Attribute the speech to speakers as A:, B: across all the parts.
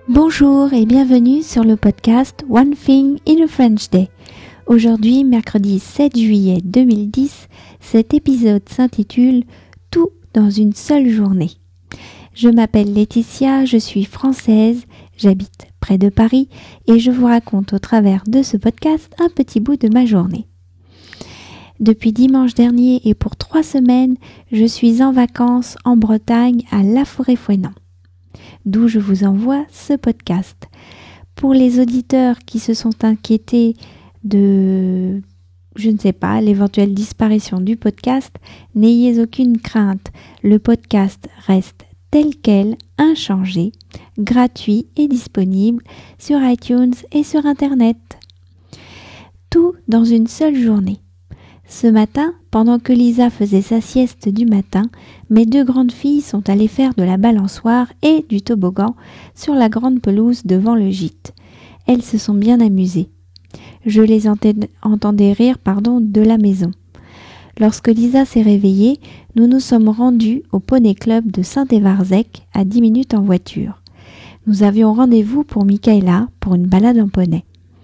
A: Bonjour et bienvenue sur le podcast One Thing in a French Day. Aujourd'hui, mercredi 7 juillet 2010, cet épisode s'intitule « Tout dans une seule journée ». Je m'appelle Laetitia, je suis française, j'habite près de Paris et je vous raconte au travers de ce podcast un petit bout de ma journée. Depuis dimanche dernier et pour 3 semaines, je suis en vacances en Bretagne à La Forêt-Fouesnant, d'où je vous envoie ce podcast. Pour les auditeurs qui se sont inquiétés de, l'éventuelle disparition du podcast, n'ayez aucune crainte. Le podcast reste tel quel, inchangé, gratuit et disponible sur iTunes et sur Internet. Tout dans une seule journée. Ce matin, pendant que Lisa faisait sa sieste du matin, mes 2 grandes filles sont allées faire de la balançoire et du toboggan sur la grande pelouse devant le gîte. Elles se sont bien amusées. Je les entendais rire de la maison. Lorsque Lisa s'est réveillée, nous nous sommes rendus au Poney Club de Saint-Évarzec à 10 minutes en voiture. Nous avions rendez-vous pour Michaela pour une balade en poney.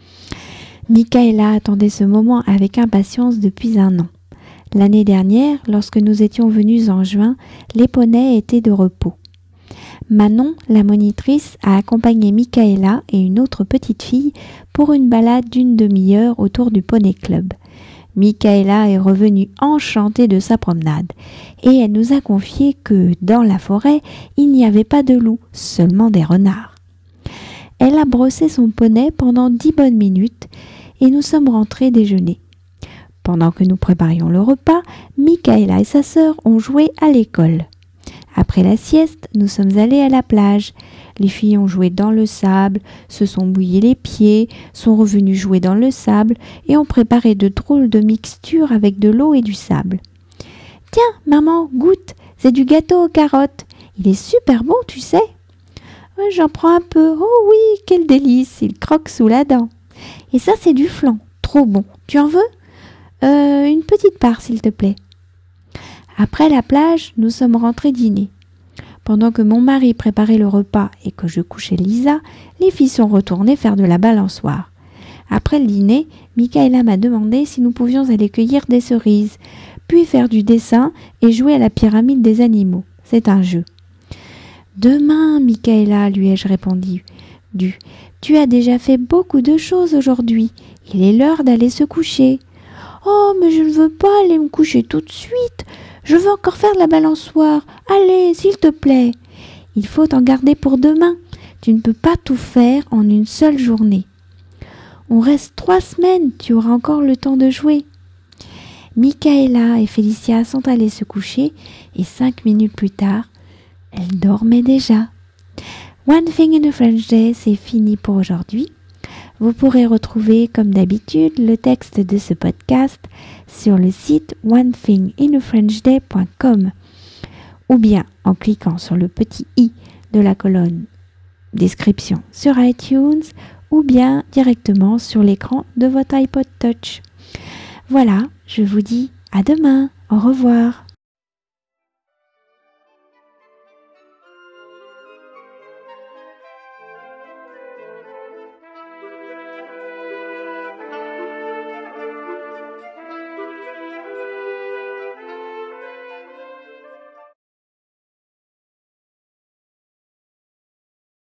A: Michaela attendait ce moment avec impatience depuis 1 an. L'année dernière, lorsque nous étions venus en juin, les poneys étaient de repos. Manon, la monitrice, a accompagné Michaela et une autre petite fille pour une balade d'1 demi-heure autour du Poney Club. Michaela est revenue enchantée de sa promenade et elle nous a confié que, dans la forêt, il n'y avait pas de loups, seulement des renards. Elle a brossé son poney pendant 10 bonnes minutes et nous sommes rentrés déjeuner. Pendant que nous préparions le repas, Michaela et sa sœur ont joué à l'école. Après la sieste, nous sommes allés à la plage. Les filles ont joué dans le sable, se sont mouillées les pieds, sont revenues jouer dans le sable et ont préparé de drôles de mixtures avec de l'eau et du sable. « Tiens, maman, goûte, c'est du gâteau aux carottes. Il est super bon, tu sais. »« J'en prends un peu. Oh oui, quel délice, il croque sous la dent. Et ça, c'est du flan, trop bon. Tu en veux ? Une petite part, s'il te plaît. » Après la plage, nous sommes rentrés dîner. Pendant que mon mari préparait le repas et que je couchais Lisa, les filles sont retournées faire de la balançoire. Après le dîner, Michaela m'a demandé si nous pouvions aller cueillir des cerises, puis faire du dessin et jouer à la pyramide des animaux. C'est un jeu. « Demain, Michaela, lui ai-je répondu. Tu as déjà fait beaucoup de choses aujourd'hui. Il est l'heure d'aller se coucher. »« Oh, mais je ne veux pas aller me coucher tout de suite. Je veux encore faire de la balançoire. Allez, s'il te plaît. Il faut en garder pour demain. Tu ne peux pas tout faire en une seule journée. On reste 3 semaines, tu auras encore le temps de jouer. » Michaela et Félicia sont allées se coucher et 5 minutes plus tard, elles dormaient déjà. One Thing in a French Day, c'est fini pour aujourd'hui. Vous pourrez retrouver, comme d'habitude, le texte de ce podcast sur le site onethinginafrenchday.com ou bien en cliquant sur le petit i de la colonne description sur iTunes ou bien directement sur l'écran de votre iPod Touch. Voilà, je vous dis à demain. Au revoir.